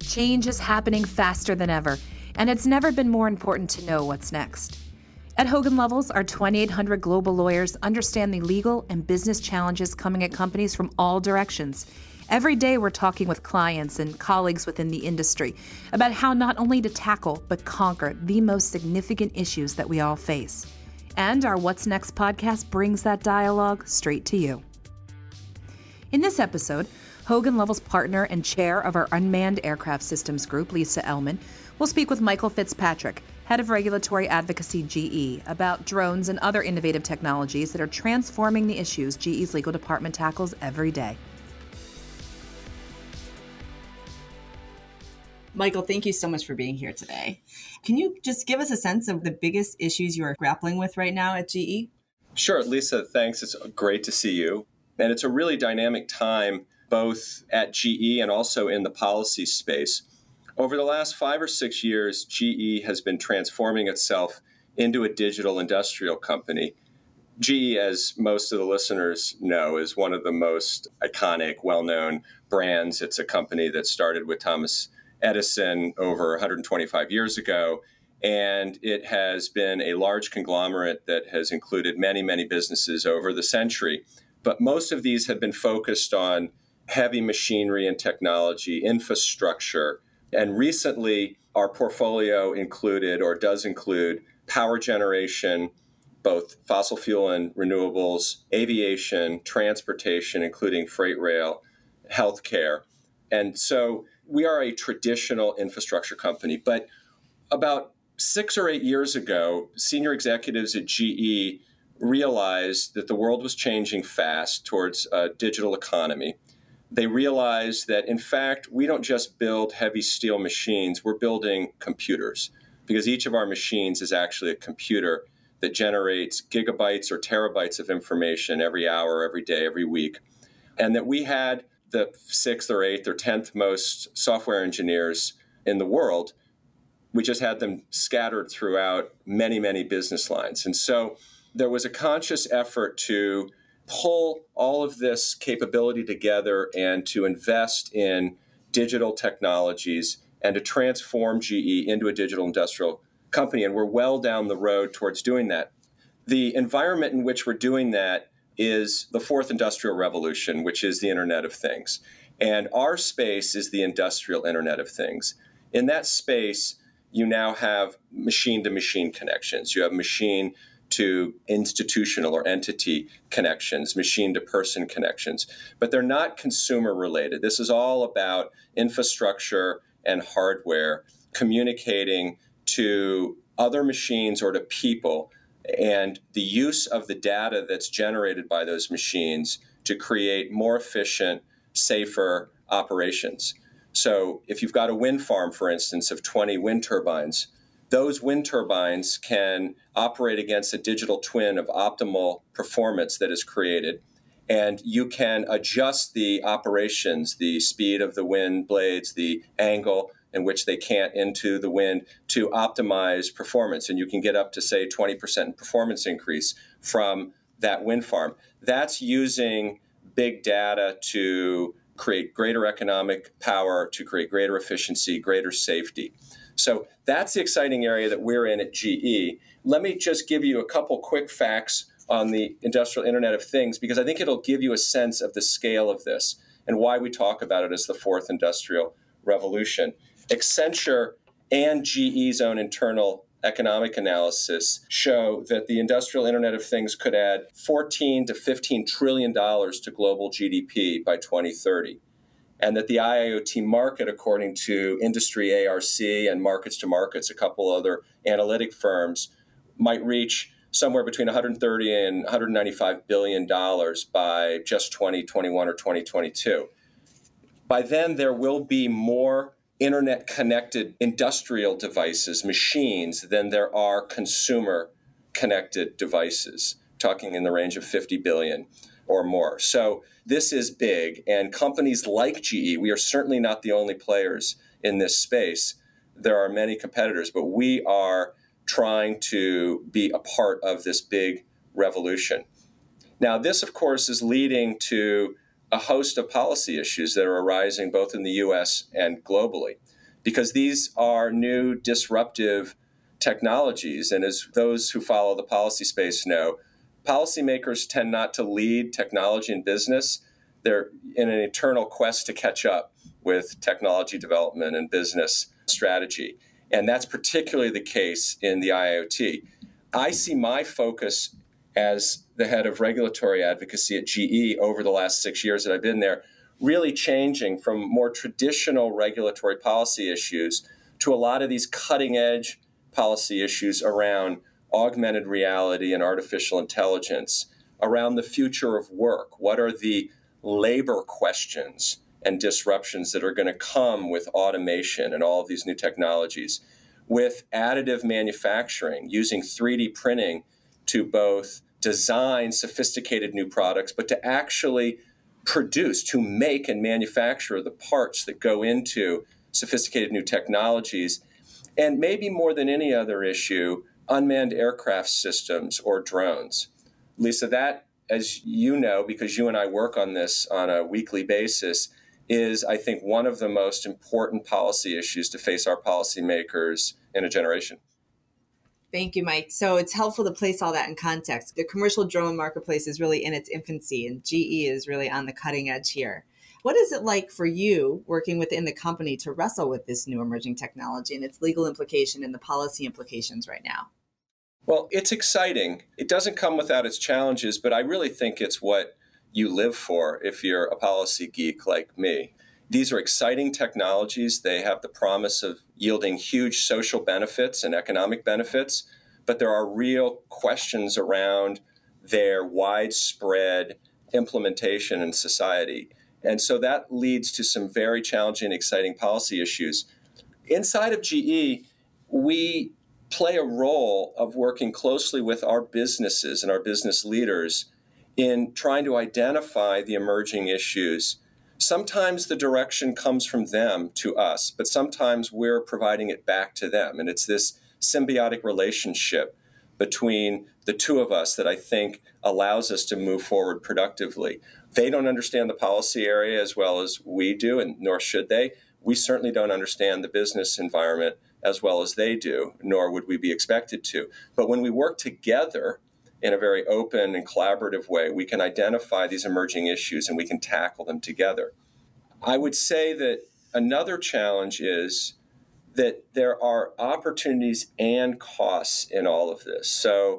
Change is happening faster than ever, and it's never been more important to know what's next. At Hogan Lovells, our 2,800 global lawyers understand the legal and business challenges coming at companies from all directions. Every day we're talking with clients and colleagues within the industry about how not only to tackle, but conquer the most significant issues that we all face. And our What's Next podcast brings that dialogue straight to you. In this episode, Hogan Lovells partner and chair of our Unmanned Aircraft Systems Group, Lisa Ellman, will speak with Michael Fitzpatrick, head of regulatory advocacy GE, about drones and other innovative technologies that are transforming the issues GE's legal department tackles every day. Michael, thank you so much for being here today. Can you just give us a sense of the biggest issues you are grappling with right now at GE? Sure, Lisa, thanks. It's great to see you. And it's a really dynamic time, both at GE and also in the policy space. Over the last 5 or 6 years, GE has been transforming itself into a digital industrial company. GE, as most of the listeners know, is one of the most iconic, well-known brands. It's a company that started with Thomas Edison over 125 years ago, and it has been a large conglomerate that has included many, many businesses over the century. But most of these have been focused on heavy machinery and technology, infrastructure. And recently, our portfolio included or does include power generation, both fossil fuel and renewables, aviation, transportation, including freight rail, healthcare. And so we are a traditional infrastructure company. But about 6 or 8 years ago, senior executives at GE realized that the world was changing fast towards a digital economy. They realized that, in fact, we don't just build heavy steel machines, we're building computers, because each of our machines is actually a computer that generates gigabytes or terabytes of information every hour, every day, every week. And that we had the 6th or 8th or 10th most software engineers in the world. We just had them scattered throughout many, many business lines. And so there was a conscious effort to pull all of this capability together and to invest in digital technologies and to transform GE into a digital industrial company. And we're well down the road towards doing that. The environment in which we're doing that is the fourth industrial revolution, which is the Internet of Things. And our space is the industrial Internet of Things. In that space, you now have machine-to-machine connections. You have machine to institutional or entity connections, machine-to-person connections. But they're not consumer-related. This is all about infrastructure and hardware communicating to other machines or to people, and the use of the data that's generated by those machines to create more efficient, safer operations. So if you've got a wind farm, for instance, of 20 wind turbines, those wind turbines can operate against a digital twin of optimal performance that is created. And you can adjust the operations, the speed of the wind blades, the angle in which they cant into the wind to optimize performance. And you can get up to, say, 20% performance increase from that wind farm. That's using big data to create greater economic power, to create greater efficiency, greater safety. So that's the exciting area that we're in at GE. Let me just give you a couple quick facts on the industrial Internet of Things, because I think it'll give you a sense of the scale of this and why we talk about it as the fourth industrial revolution. Accenture and GE's own internal economic analysis show that the industrial Internet of Things could add $14 to $15 trillion to global GDP by 2030. And that the IIoT market, according to Industry ARC and Markets to Markets, a couple other analytic firms, might reach somewhere between $130 and $195 billion by just 2021 or 2022. By then, there will be more internet-connected industrial devices, machines, than there are consumer-connected devices, talking in the range of 50 billion or more. So this is big, and companies like GE, we are certainly not the only players in this space. There are many competitors, but we are trying to be a part of this big revolution. Now, this, of course, is leading to a host of policy issues that are arising both in the U.S. and globally. because these are new disruptive technologies. And as those who follow the policy space know, policymakers tend not to lead technology and business. They're in an eternal quest to catch up with technology development and business strategy. And that's particularly the case in the IoT. I see my focus as the head of regulatory advocacy at GE over the last 6 years that I've been there, really changing from more traditional regulatory policy issues to a lot of these cutting edge policy issues around augmented reality and artificial intelligence, around the future of work. What are the labor questions and disruptions that are going to come with automation and all of these new technologies, with additive manufacturing, using 3D printing to both design sophisticated new products, but to actually produce, to make and manufacture the parts that go into sophisticated new technologies. And maybe more than any other issue, unmanned aircraft systems or drones. Lisa, that, as you know, because you and I work on this on a weekly basis, is, I think, one of the most important policy issues to face our policymakers in a generation. Thank you, Mike. So it's helpful to place all that in context. The commercial drone marketplace is really in its infancy, and GE is really on the cutting edge here. What is it like for you working within the company to wrestle with this new emerging technology and its legal implication and the policy implications right now? Well, it's exciting. It doesn't come without its challenges, but I really think it's what you live for if you're a policy geek like me. These are exciting technologies. They have the promise of yielding huge social benefits and economic benefits, but there are real questions around their widespread implementation in society. And so that leads to some very challenging and exciting policy issues. Inside of GE, we play a role of working closely with our businesses and our business leaders in trying to identify the emerging issues. Sometimes the direction comes from them to us, but sometimes we're providing it back to them. And it's this symbiotic relationship between the two of us that I think allows us to move forward productively. They don't understand the policy area as well as we do, and nor should they. We certainly don't understand the business environment as well as they do, nor would we be expected to. But when we work together in a very open and collaborative way, we can identify these emerging issues and we can tackle them together. I would say that another challenge is that there are opportunities and costs in all of this. So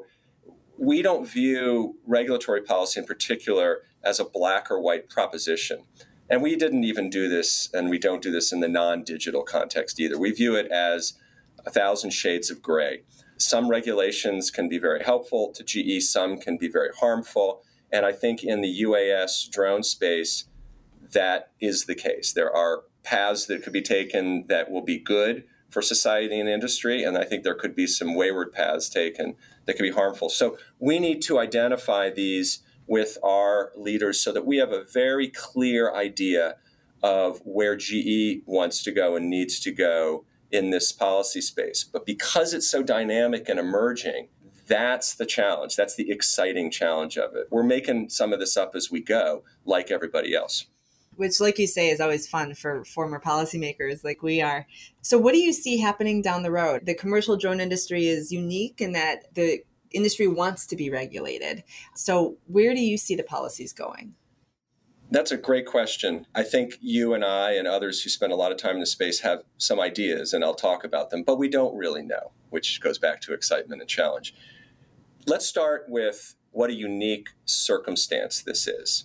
we don't view regulatory policy in particular as a black or white proposition. And we didn't even do this, and we don't do this in the non-digital context either. We view it as 1,000 shades of gray. Some regulations can be very helpful to GE, some can be very harmful. And I think in the UAS drone space, that is the case. There are paths that could be taken that will be good for society and industry, and I think there could be some wayward paths taken that could be harmful. So we need to identify these with our leaders so that we have a very clear idea of where GE wants to go and needs to go in this policy space. But because it's so dynamic and emerging, that's the challenge. That's the exciting challenge of it. We're making some of this up as we go, like everybody else. Which, like you say, is always fun for former policymakers like we are. So what do you see happening down the road? The commercial drone industry is unique in that the industry wants to be regulated. So where do you see the policies going? That's a great question. I think you and I and others who spend a lot of time in the space have some ideas, and I'll talk about them, but we don't really know, which goes back to excitement and challenge. Let's start with what a unique circumstance this is.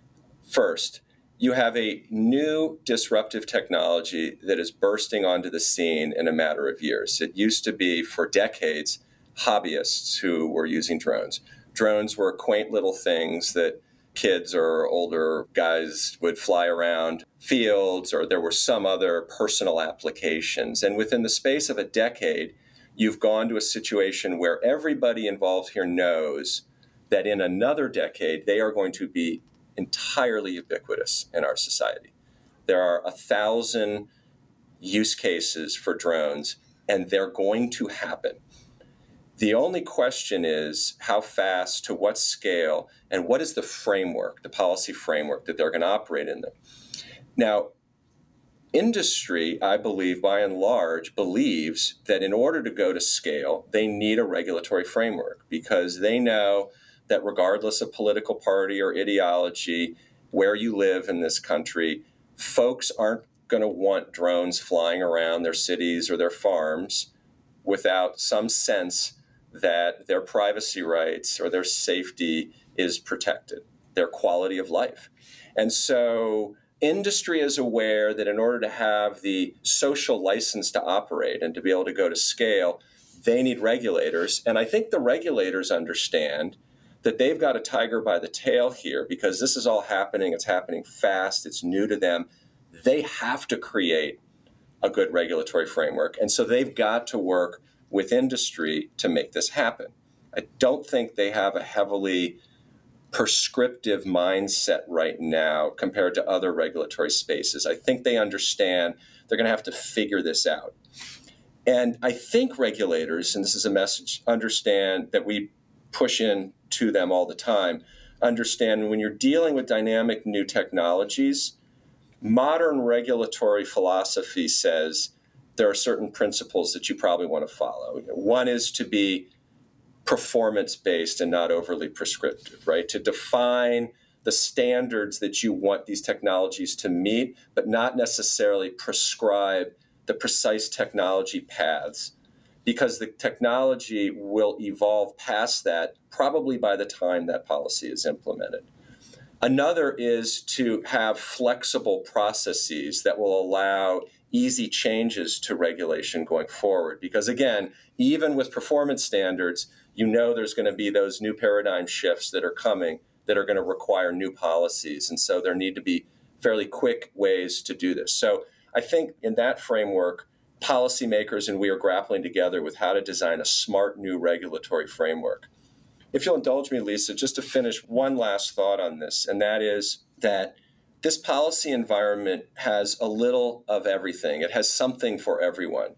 First, you have a new disruptive technology that is bursting onto the scene in a matter of years. It used to be, for decades, hobbyists who were using drones. Drones were quaint little things that kids or older guys would fly around fields, or there were some other personal applications. And within the space of a decade, you've gone to a situation where everybody involved here knows that in another decade, they are going to be entirely ubiquitous in our society. There are 1,000 use cases for drones, and they're going to happen. The only question is how fast, to what scale, and what is the framework, the policy framework that they're going to operate in them. Now, Industry, I believe, by and large, believes that in order to go to scale, they need a regulatory framework because they know that regardless of political party or ideology, where you live in this country, folks aren't going to want drones flying around their cities or their farms without some sense that their privacy rights or their safety is protected, their quality of life. And so industry is aware that in order to have the social license to operate and to be able to go to scale, they need regulators. And I think the regulators understand that they've got a tiger by the tail here because this is all happening. It's happening fast. It's new to them. They have to create a good regulatory framework. And so they've got to work with industry to make this happen. I don't think they have a heavily prescriptive mindset right now compared to other regulatory spaces. I think they understand they're going to have to figure this out. And I think regulators, and this is a message, understand that we push in to them all the time, understand when you're dealing with dynamic new technologies, modern regulatory philosophy says there are certain principles that you probably want to follow. One is to be performance-based and not overly prescriptive, right? To define the standards that you want these technologies to meet, but not necessarily prescribe the precise technology paths, because the technology will evolve past that probably by the time that policy is implemented. Another is to have flexible processes that will allow easy changes to regulation going forward. Because again, even with performance standards, you know there's going to be those new paradigm shifts that are coming that are going to require new policies. And so there need to be fairly quick ways to do this. So I think in that framework, policymakers and we are grappling together with how to design a smart new regulatory framework. If you'll indulge me, Lisa, just to finish one last thought on this, and that is that this policy environment has a little of everything. It has something for everyone.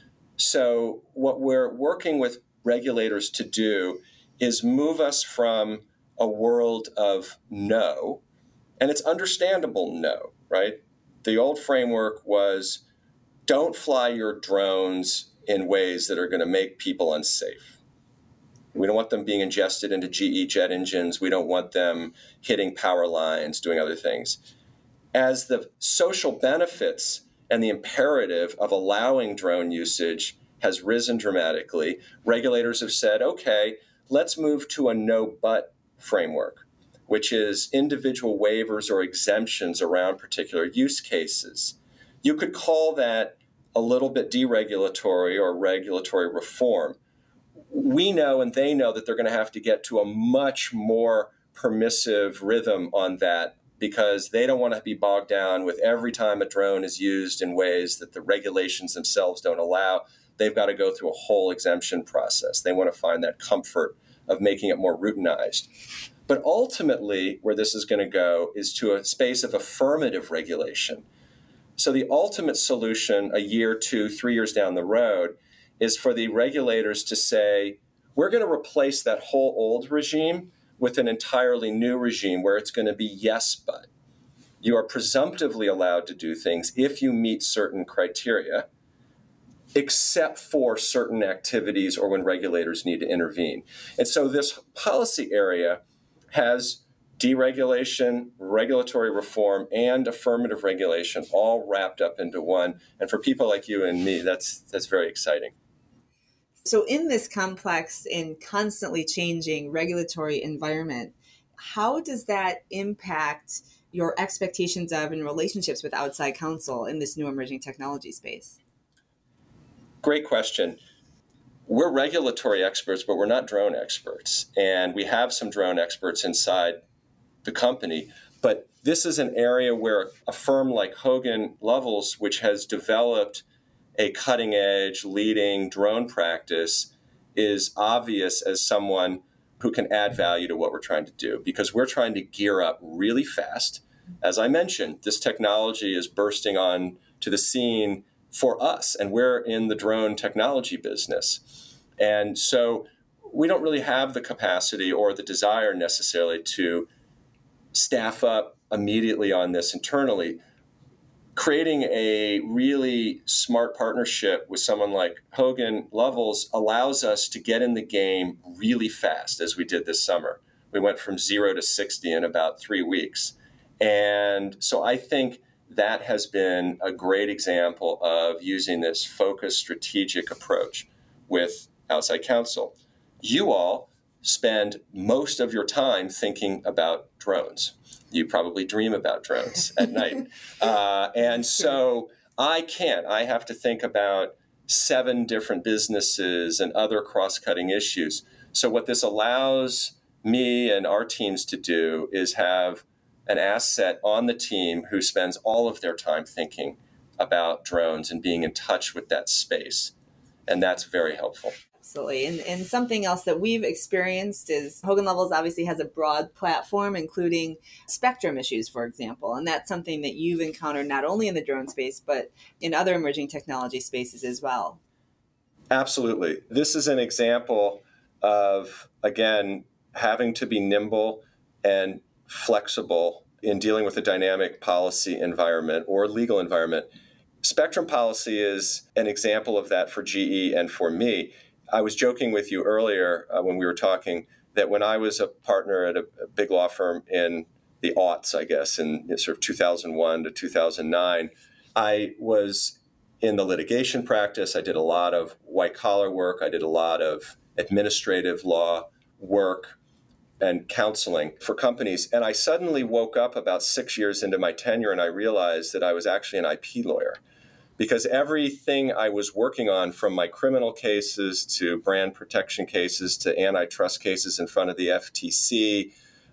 So what we're working with regulators to do is move us from a world of no, and it's understandable no, right? The old framework was don't fly your drones in ways that are going to make people unsafe. We don't want them being ingested into GE jet engines. We don't want them hitting power lines, doing other things. As the social benefits and the imperative of allowing drone usage has risen dramatically, regulators have said, okay, let's move to a no-but framework, which is individual waivers or exemptions around particular use cases. You could call that a little bit deregulatory or regulatory reform. We know and they know that they're going to have to get to a much more permissive rhythm on that because they don't want to be bogged down with every time a drone is used in ways that the regulations themselves don't allow. They've got to go through a whole exemption process. They want to find that comfort of making it more routinized. But ultimately, where this is going to go is to a space of affirmative regulation. So the ultimate solution a year, 2, 3 years down the road is for the regulators to say, we're going to replace that whole old regime with an entirely new regime where it's going to be yes, but. You are presumptively allowed to do things if you meet certain criteria, except for certain activities or when regulators need to intervene. And so this policy area has deregulation, regulatory reform, and affirmative regulation all wrapped up into one. And for people like you and me, that's very exciting. So in this complex and constantly changing regulatory environment, how does that impact your expectations of and relationships with outside counsel in this new emerging technology space? Great question. We're regulatory experts, but we're not drone experts. And we have some drone experts inside the company. But this is an area where a firm like Hogan Lovells, which has developed a cutting-edge, leading drone practice, is obvious as someone who can add value to what we're trying to do, because we're trying to gear up really fast. As I mentioned, this technology is bursting on to the scene for us, and we're in the drone technology business. And so we don't really have the capacity or the desire necessarily to staff up immediately on this internally. creating a really smart partnership with someone like Hogan Lovells allows us to get in the game really fast, as we did this summer. We went from 0 to 60 in about 3 weeks. And so I think that has been a great example of using this focused strategic approach with outside counsel. You all spend most of your time thinking about drones. You probably dream about drones at night. And so I can't. I have to think about 7 different businesses and other cross-cutting issues. So what this allows me and our teams to do is have an asset on the team who spends all of their time thinking about drones and being in touch with that space. And that's very helpful. Absolutely. And something else that we've experienced is Hogan Lovells obviously has a broad platform, including spectrum issues, for example. And that's something that you've encountered not only in the drone space, but in other emerging technology spaces as well. Absolutely. This is an example of, again, having to be nimble and flexible in dealing with a dynamic policy environment or legal environment. Spectrum policy is an example of that for GE and for me. I was joking with you earlier when we were talking that when I was a partner at a big law firm in the aughts, I guess, in sort of 2001 to 2009, I was in the litigation practice. I did a lot of white-collar work. I did a lot of administrative law work and counseling for companies. And I suddenly woke up about 6 years into my tenure and I realized that I was actually an IP lawyer. Because everything I was working on, from my criminal cases to brand protection cases to antitrust cases in front of the FTC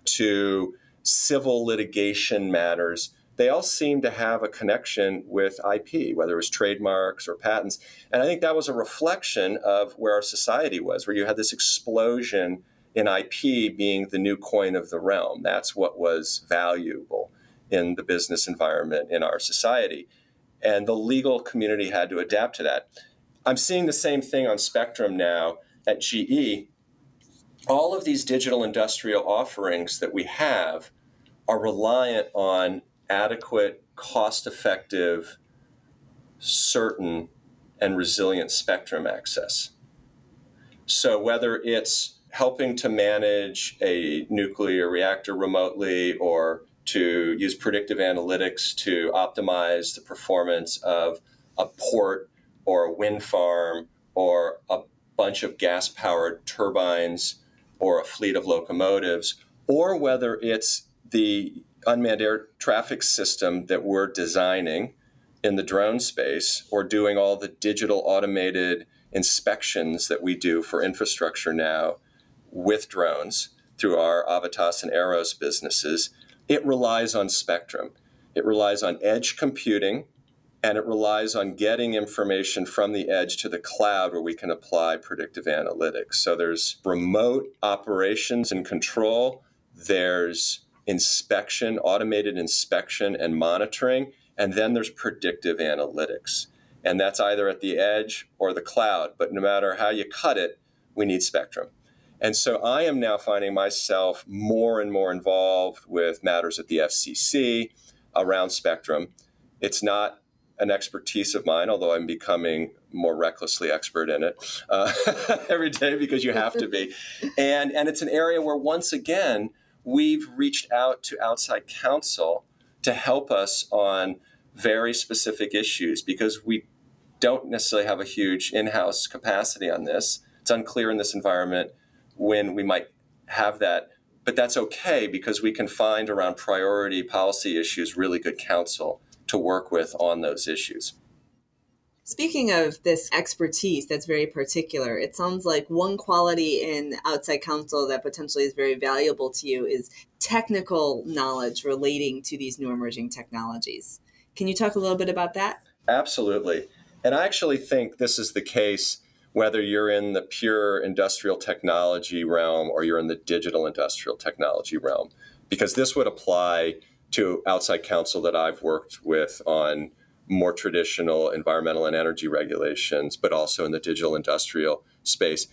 to civil litigation matters, they all seemed to have a connection with IP, whether it was trademarks or patents. And I think that was a reflection of where our society was, where you had this explosion in IP being the new coin of the realm. That's what was valuable in the business environment in our society. And the legal community had to adapt to that. I'm seeing the same thing on Spectrum now at GE. All of these digital industrial offerings that we have are reliant on adequate, cost-effective, certain, and resilient spectrum access. So whether it's helping to manage a nuclear reactor remotely or to use predictive analytics to optimize the performance of a port or a wind farm or a bunch of gas-powered turbines or a fleet of locomotives, or whether it's the unmanned air traffic system that we're designing in the drone space or doing all the digital automated inspections that we do for infrastructure now with drones through our Avitas and Aeros businesses, it relies on spectrum. It relies on edge computing, and it relies on getting information from the edge to the cloud where we can apply predictive analytics. So there's remote operations and control, there's inspection, automated inspection and monitoring, and then there's predictive analytics. And that's either at the edge or the cloud, but no matter how you cut it, we need spectrum. And so I am now finding myself more and more involved with matters at the FCC around spectrum. It's not an expertise of mine, although I'm becoming more recklessly expert in it every day because you have to be. And it's an area where, once again, we've reached out to outside counsel to help us on very specific issues because we don't necessarily have a huge in-house capacity on this. It's unclear in this environment when we might have that, but that's okay because we can find around priority policy issues really good counsel to work with on those issues. Speaking of this expertise that's very particular, it sounds like one quality in outside counsel that potentially is very valuable to you is technical knowledge relating to these new emerging technologies. Can you talk a little bit about that? Absolutely. And I actually think this is the case whether you're in the pure industrial technology realm or you're in the digital industrial technology realm, because this would apply to outside counsel that I've worked with on more traditional environmental and energy regulations, but also in the digital industrial space.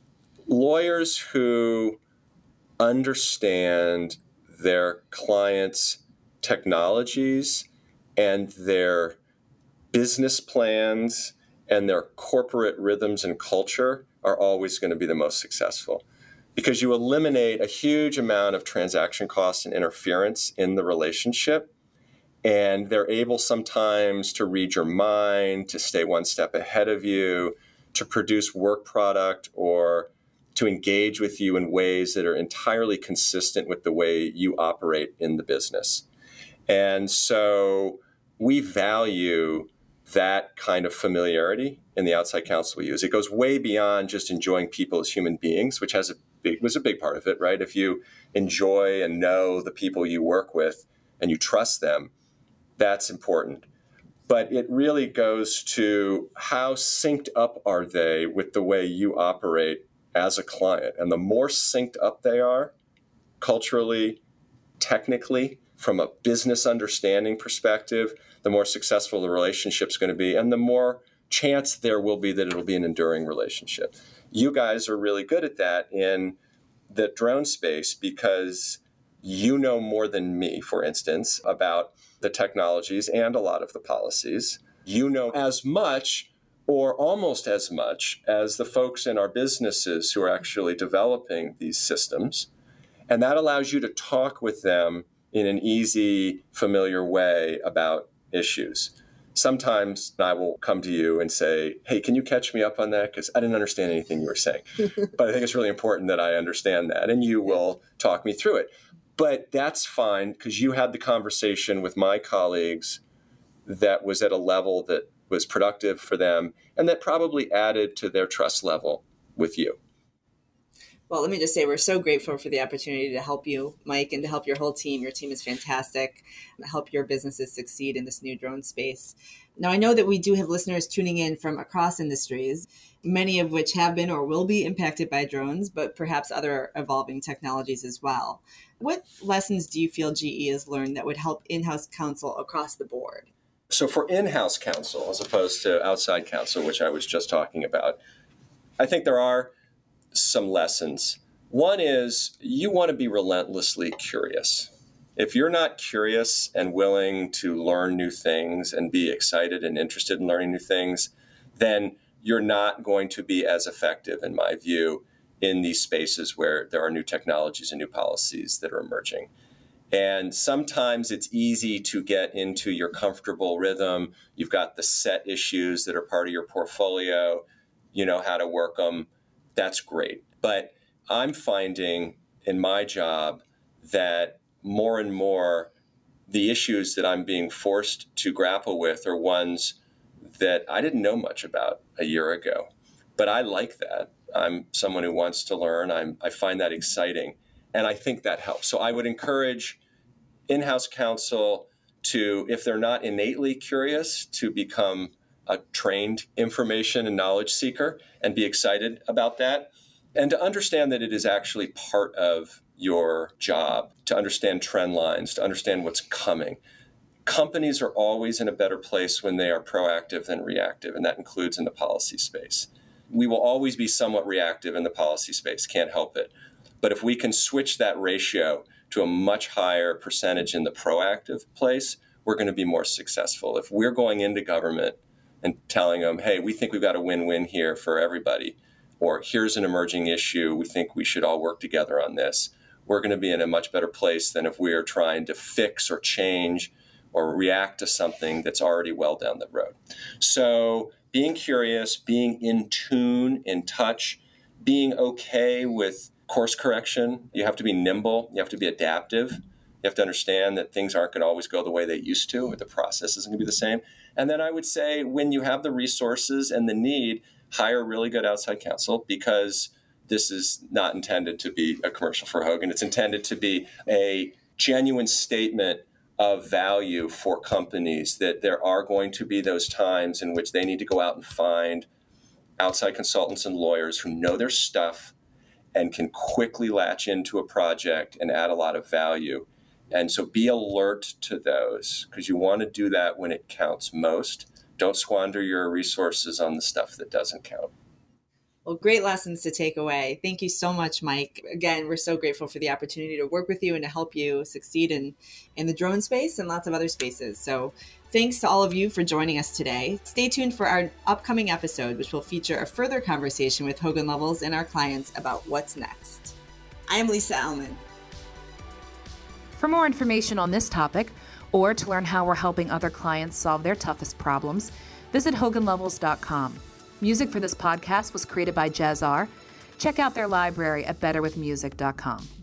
Lawyers who understand their clients' technologies and their business plans and their corporate rhythms and culture are always going to be the most successful, because you eliminate a huge amount of transaction costs and interference in the relationship. And they're able sometimes to read your mind, to stay one step ahead of you, to produce work product, or to engage with you in ways that are entirely consistent with the way you operate in the business. And so we value that kind of familiarity in the outside counsel we use. It goes way beyond just enjoying people as human beings, which was a big part of it, right? If you enjoy and know the people you work with and you trust them, that's important. But it really goes to how synced up are they with the way you operate as a client. And the more synced up they are, culturally, technically, from a business understanding perspective, the more successful the relationship's going to be, and the more chance there will be that it'll be an enduring relationship. You guys are really good at that in the drone space because you know more than me, for instance, about the technologies and a lot of the policies. You know as much or almost as much as the folks in our businesses who are actually developing these systems. And that allows you to talk with them in an easy, familiar way about issues. Sometimes I will come to you and say, hey, can you catch me up on that? Because I didn't understand anything you were saying. But I think it's really important that I understand that. And you will talk me through it. But that's fine because you had the conversation with my colleagues that was at a level that was productive for them and that probably added to their trust level with you. Well, let me just say we're so grateful for the opportunity to help you, Mike, and to help your whole team. Your team is fantastic. Help your businesses succeed in this new drone space. Now, I know that we do have listeners tuning in from across industries, many of which have been or will be impacted by drones, but perhaps other evolving technologies as well. What lessons do you feel GE has learned that would help in-house counsel across the board? So for in-house counsel, as opposed to outside counsel, which I was just talking about, I think there are some lessons. One is you want to be relentlessly curious. If you're not curious and willing to learn new things and be excited and interested in learning new things, then you're not going to be as effective, in my view, in these spaces where there are new technologies and new policies that are emerging. And sometimes it's easy to get into your comfortable rhythm. You've got the set issues that are part of your portfolio. You know how to work them. That's great. But I'm finding in my job that more and more the issues that I'm being forced to grapple with are ones that I didn't know much about a year ago. But I like that. I'm someone who wants to learn. I find that exciting. And I think that helps. So I would encourage in-house counsel to, if they're not innately curious, to become a trained information and knowledge seeker and be excited about that. And to understand that it is actually part of your job to understand trend lines, to understand what's coming. Companies are always in a better place when they are proactive than reactive, and that includes in the policy space. We will always be somewhat reactive in the policy space, can't help it. But if we can switch that ratio to a much higher percentage in the proactive place, we're going to be more successful. If we're going into government and telling them, hey, we think we've got a win-win here for everybody, or here's an emerging issue, we think we should all work together on this, we're going to be in a much better place than if we are trying to fix or change or react to something that's already well down the road. So being curious, being in tune, in touch, being okay with course correction. You have to be nimble. You have to be adaptive. You have to understand that things aren't going to always go the way they used to, or the process isn't going to be the same. And then I would say when you have the resources and the need, hire really good outside counsel, because this is not intended to be a commercial for Hogan. It's intended to be a genuine statement of value for companies, that there are going to be those times in which they need to go out and find outside consultants and lawyers who know their stuff and can quickly latch into a project and add a lot of value. And so be alert to those, because you want to do that when it counts most. Don't squander your resources on the stuff that doesn't count. Well, great lessons to take away. Thank you so much, Mike. Again, we're so grateful for the opportunity to work with you and to help you succeed in the drone space and lots of other spaces. So Thanks to all of you for joining us today. Stay tuned for our upcoming episode, which will feature a further conversation with Hogan Lovells and our clients about what's next. I am Lisa Ellman. For more information on this topic, or to learn how we're helping other clients solve their toughest problems, visit HoganLovells.com. Music for this podcast was created by Jazzar. Check out their library at betterwithmusic.com.